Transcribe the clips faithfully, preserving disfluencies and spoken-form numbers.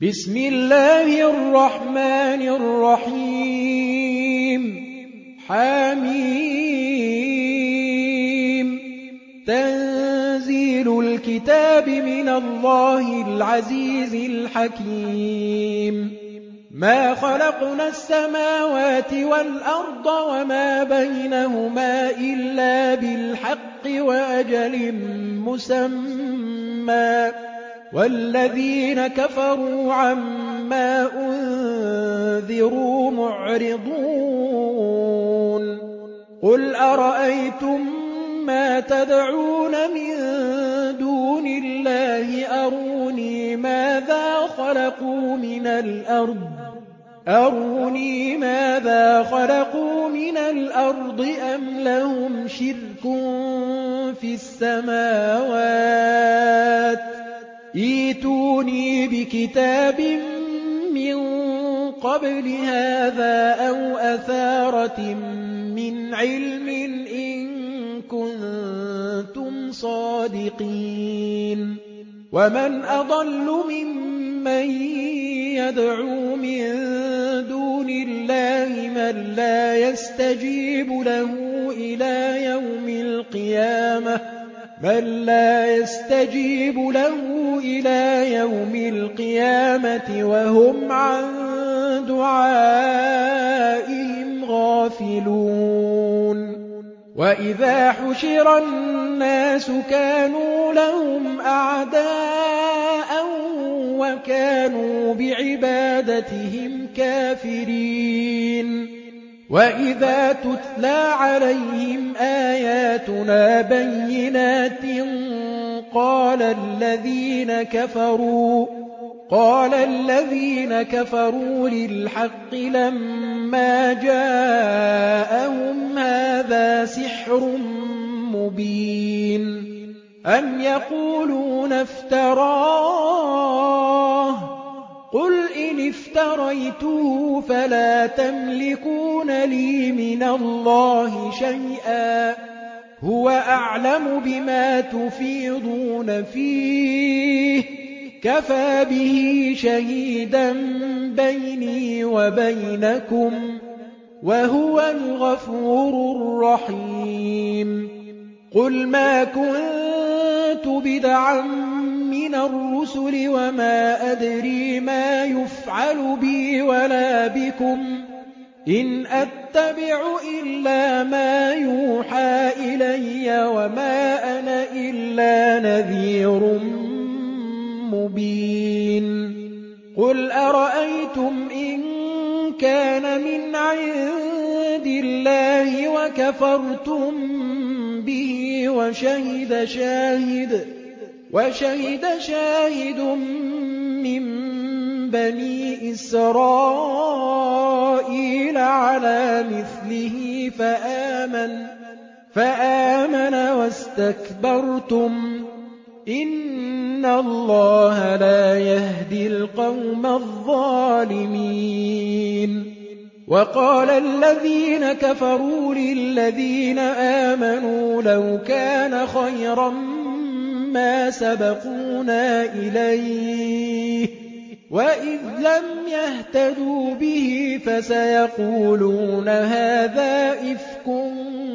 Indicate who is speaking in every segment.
Speaker 1: بسم الله الرحمن الرحيم حميم تنزيل الكتاب من الله العزيز الحكيم ما خلقنا السماوات والأرض وما بينهما إلا بالحق وأجل مسمى والذين كفروا عما أنذروا معرضون قل أرأيتم ما تدعون من دون الله أروني ماذا خلقوا من الأرض أروني ماذا خلقوا من الأرض أم لهم شرك في السماوات ائتوني بكتاب من قبل هذا أو أثارة من علم إن كنتم صادقين ومن أضل ممن يدعو من دون الله من لا يستجيب له إلى يوم القيامة من لا يستجيب له إلى يوم القيامة وهم عن دعائهم غافلون وإذا حشر الناس كانوا لهم أعداء وكانوا بعبادتهم كافرين وإذا تتلى عليهم آياتنا بينات قال الذين كفروا قال الذين كفروا للحق لما جاءهم هذا سحر مبين أم يقولون افتراه قل إن افتريته فلا تملكون لي من الله شيئا هو أعلم بما تفيضون فيه كفى به شهيدا بيني وبينكم وهو الغفور الرحيم قل ما كنت بدعا من الرسل وما أدري ما يفعل بي ولا بكم إن أتبع إلا ما يوحى إلي وما أنا إلا نذير مبين قل أرأيتم إن كان من عند الله وكفرتم به وشهد شاهد وشهد شاهد من بني إسرائيل على مثله فآمن فآمن واستكبرتم إن الله لا يهدي القوم الظالمين وقال الذين كفروا للذين آمنوا لو كان خيرا ما سبقونا إليه وإذ لم يهتدوا به فسيقولون هذا إفك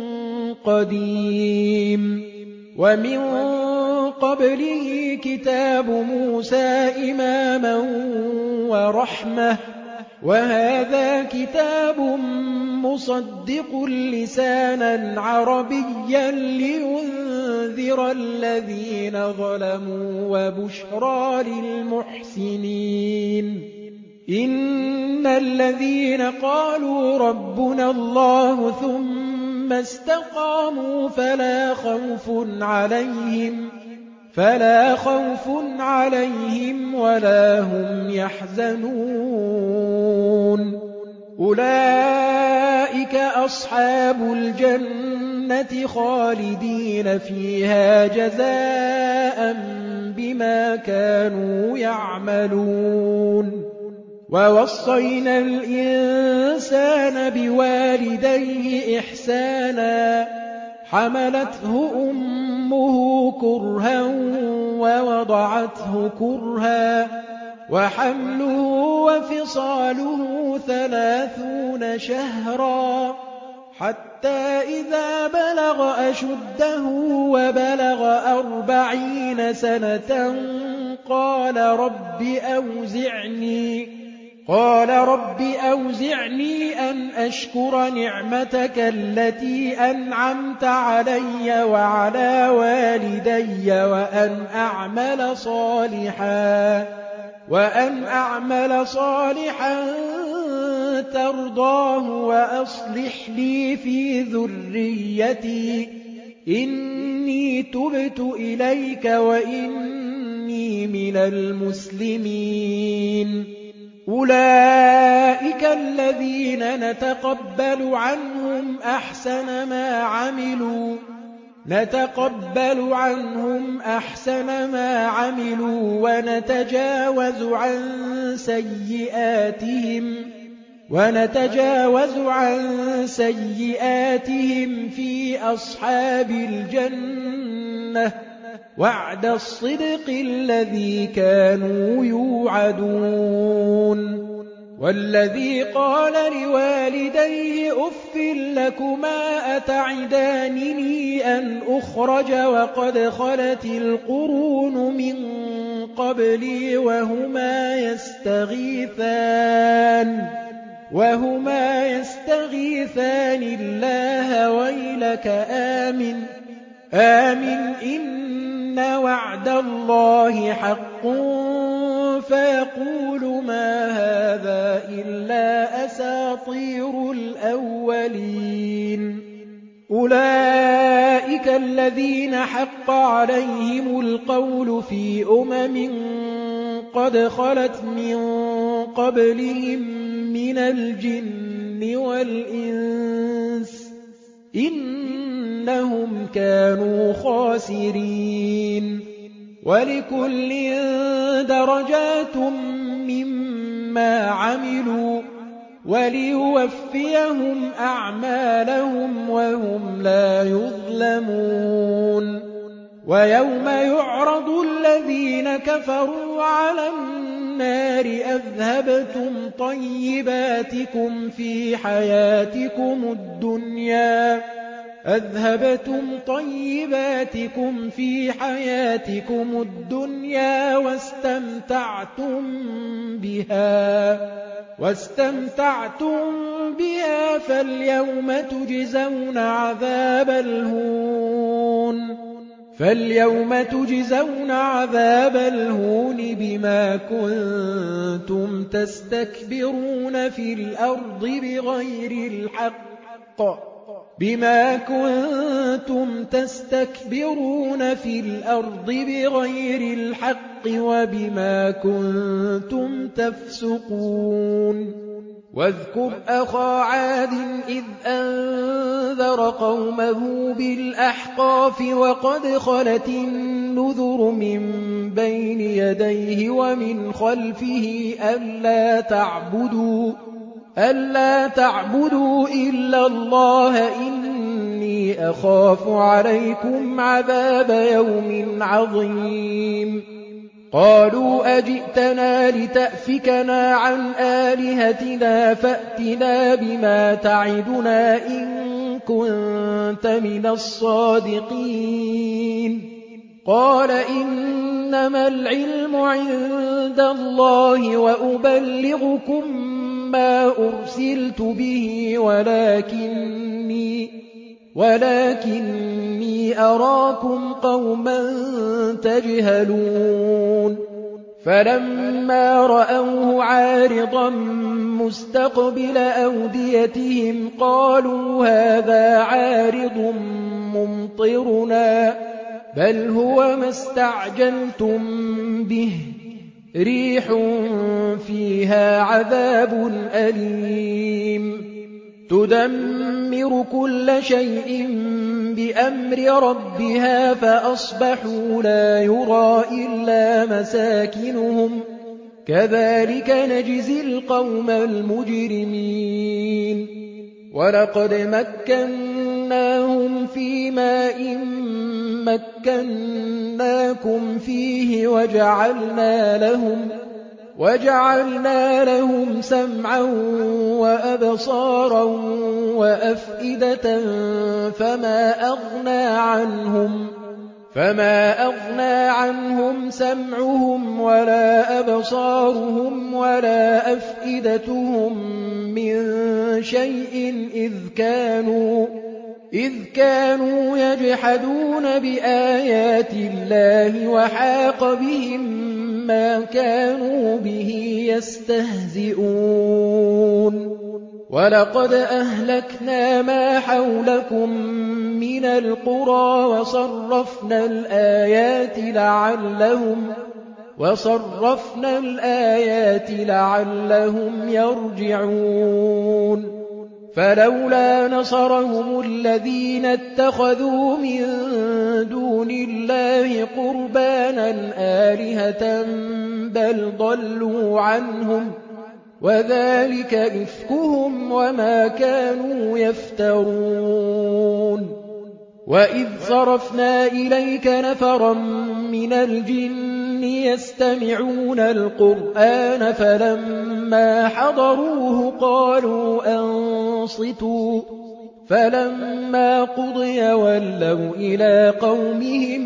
Speaker 1: قديم ومن قبله كتاب موسى إماما ورحمة وهذا كتاب مصدق لسانا عربيا لينذر الذين ظلموا وبشرى للمحسنين إن الذين قالوا ربنا الله ثم استقاموا فلا خوف عليهم فلا خوف عليهم ولا هم يحزنون أولئك أصحاب الجنة خالدين فيها جزاء بما كانوا يعملون ووصينا الإنسان بوالديه إحسانا حملته أمه كرها ووضعته كرها وحمله وفصاله ثلاثون شهرا حتى إذا بلغ أشده وبلغ أربعين سنة قال رب أوزعني قال رب أوزعني أن أشكر نعمتك التي أنعمت علي وعلى والدي وأن أعمل صالحا وأن أعمل صالحا ترضاه وأصلح لي في ذريتي إني تبت إليك وإني من المسلمين أولئك الذين نتقبل عنهم أحسن ما عملوا نتقبل عنهم أحسن ما عملوا ونتجاوز عن سيئاتهم ونتجاوز عن سيئاتهم في أصحاب الجنة وعد الصدق الذي كانوا يوعدون والذي قال لوالديه أف لكما أتعدانني أن أخرج وقد خلت القرون من قبلي وهما يستغيثان وهما يستغيثان الله ويلك آمن آمن إن وعد الله حق فيقول ما هذا إلا أساطير الأولين أولئك الذين حق عليهم القول في أمم قد خلت من قبلهم من الجن والإنس إنهم كانوا خاسرين ولكل درجات مما عملوا وليوفيهم أعمالهم وهم لا يظلمون ويوم يعرض الذين كفروا على النار أذهبتم طيباتكم في حياتكم الدنيا أذهبتم طيباتكم في حياتكم الدنيا واستمتعتم بها واستمتعتم بها فاليوم تجزون عذاب الهون فاليوم تجزون عذاب الهون بما كنتم تستكبرون في الأرض بغير الحق بما كنتم تستكبرون في الأرض بغير الحق وبما كنتم تفسقون واذكر أخا عاد إذ أنذر قومه بالأحقاف وقد خلت النذر من بين يديه ومن خلفه ألا تعبدوا ألا تعبدوا إلا الله إني أخاف عليكم عذاب يوم عظيم قالوا أجئتنا لتأفكنا عن آلهتنا فأتنا بما تعدنا إن كنت من الصادقين قال إنما العلم عند الله وأبلغكم ما أرسلت به ولكني ولكني أراكم قوما تجهلون فلما رأوه عارضا مستقبل أوديتهم قالوا هذا عارض ممطرنا بل هو ما استعجلتم به ريح فيها عذاب أليم تدمر كل شيء بأمر ربها فأصبحوا لا يرى إلا مساكنهم كذلك نجزي القوم المجرمين ولقد مكناهم في ماء مكناكم فيه وجعلنا لهم وَجَعَلْنَا لَهُمْ سَمْعًا وَأَبْصَارًا وَأَفْئِدَةً فَمَا أَغْنَىٰ عَنْهُمْ فَمَا أَغْنَىٰ عَنْهُمْ سَمْعُهُمْ وَلَا أَبْصَارُهُمْ وَلَا أَفْئِدَتُهُم مِّن شَيْءٍ إِذْ كَانُوا إِذْ كَانُوا يَجْحَدُونَ بِآيَاتِ اللَّهِ وَحَاقَ بِهِم مَّا كَانُوا بِهِ يَسْتَهْزِئُونَ وَلَقَدْ أَهْلَكْنَا مَا حَوْلَكُم مِّنَ الْقُرَىٰ وَصَرَّفْنَا الْآيَاتِ لَعَلَّهُمْ وَصَرَّفْنَا الْآيَاتِ لَعَلَّهُمْ يَرْجِعُونَ فَلَوْلَا نَصَرَهُمُ الَّذِينَ اتَّخَذُوا مِن دُونِ اللَّهِ قُرْبَانًا آلِهَةً بَلْ ضَلُّوا عَنْهُمْ وَذَٰلِكَ إِفْكُهُمْ وَمَا كَانُوا يَفْتَرُونَ وَإِذْ صَرَفْنَا إِلَيْكَ نَفَرًا مِّنَ الْجِنِّ يَسْتَمِعُونَ الْقُرْآنَ فَلَمَّا حَضَرُوهُ قَالُوا أَنصِتُوا فَلَمَّا قُضِيَ وَلَّوْا إِلَىٰ قَوْمِهِم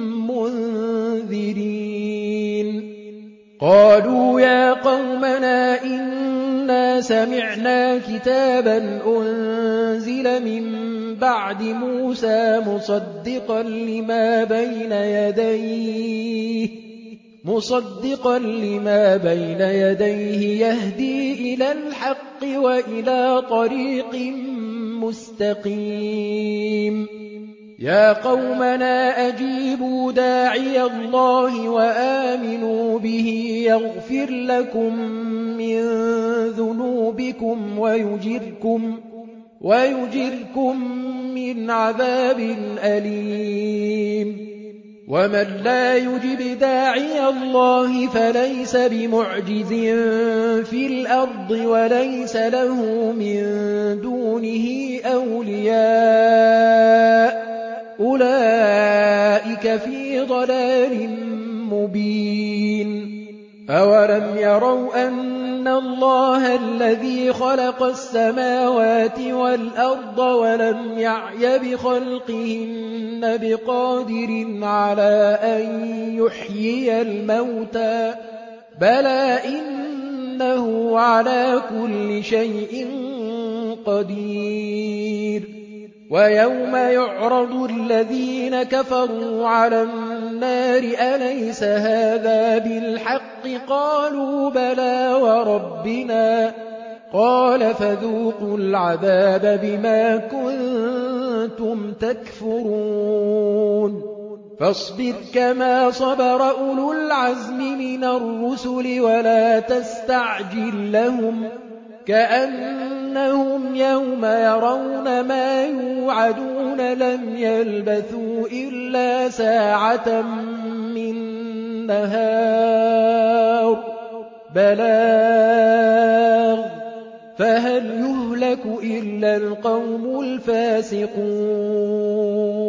Speaker 1: مُّنذِرِينَ قَالُوا يَا قَوْمَنَا إِنَّا سَمِعْنَا كِتَابًا أُنزِلَ مِن بَعْدِ مُوسَىٰ مُصَدِّقًا لِّمَا بَيْنَ يَدَيْهِ مُصَدِّقًا لِّمَا بَيْنَ يَدَيْهِ يَهْدِي إِلَى الْحَقِّ وَإِلَىٰ طَرِيقٍ مُّسْتَقِيمٍ يَا قَوْمَنَا أَجِيبُوا دَاعِيَ اللَّهِ وَآمِنُوا بِهِ يَغْفِرْ لَكُم مِّن ذُنُوبِكُمْ وَيُجِرْكُم وَيُجِرْكُم مِّنْ عَذَابٍ أَلِيمٍ وَمَن لَّا يُجِبْ دَاعِيَ اللَّهِ فَلَيْسَ بِمُعْجِزٍ فِي الْأَرْضِ وَلَيْسَ لَهُ مِن دُونِهِ أَوْلِيَاءُ أُولَٰئِكَ فِي ضَلَالٍ مُّبِينٍ أَوَلَمْ يَرَوْا أَنَّ اللَّهَ الَّذِي خَلَقَ السَّمَاوَاتِ وَالْأَرْضَ وَلَمْ يَعْيَ بِخَلْقِهِنَّ بِقَادِرٍ عَلَىٰ أَن يُحْيِيَ الْمَوْتَىٰ بَلَىٰ إِنَّهُ عَلَىٰ كُلِّ شَيْءٍ قَدِيرٌ وَيَوْمَ يُعْرَضُ الَّذِينَ كَفَرُوا عَلَى النَّارِ أَلَيْسَ هَٰذَا بِالْحَقِّ قَالُوا بَلَىٰ وَرَبِّنَا قَالَ فَذُوقُوا الْعَذَابَ بِمَا كُنتُمْ تَكْفُرُونَ فَاصْبِرْ كَمَا صَبَرَ أُولُو الْعَزْمِ مِنَ الرُّسُلِ وَلَا تَسْتَعْجِل لَّهُمْ كَأَنَّهُمْ يَوْمَ يَرَوْنَ مَا يُوعَدُونَ لَمْ يَلْبَثُوا إِلَّا سَاعَةً مِّن نَّهَارٍ بَلَاغٌ فَهَلْ يُهْلَكُ إِلَّا الْقَوْمُ الْفَاسِقُونَ